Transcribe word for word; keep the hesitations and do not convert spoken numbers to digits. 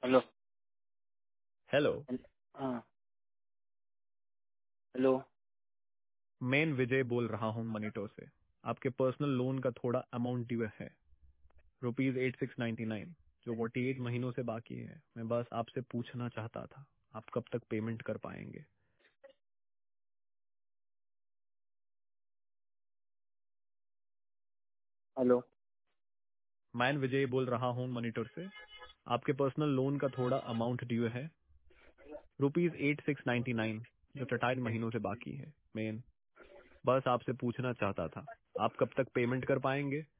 Hello. Hello. हाँ। Hello. मैं विजय बोल रहा हूँ मनीटो से। आपके पर्सनल लोन का थोड़ा अमाउंट ड्यू है, rupees eight six ninety nine, जो फोर्टी एट महीनों से बाकी है। मैं बस आपसे पूछना चाहता था, आप कब तक पेमेंट कर पाएंगे? हेलो। मैं विजय बोल रहा हूँ मनीटोर से। आपके पर्सनल लोन का थोड़ा अमाउंट ड्यू है, rupees eight six ninety nine, जो थर्टाइन महीनों से बाकी है। मैं बस आपसे पूछना चाहता था, आप कब तक पेमेंट कर पाएंगे?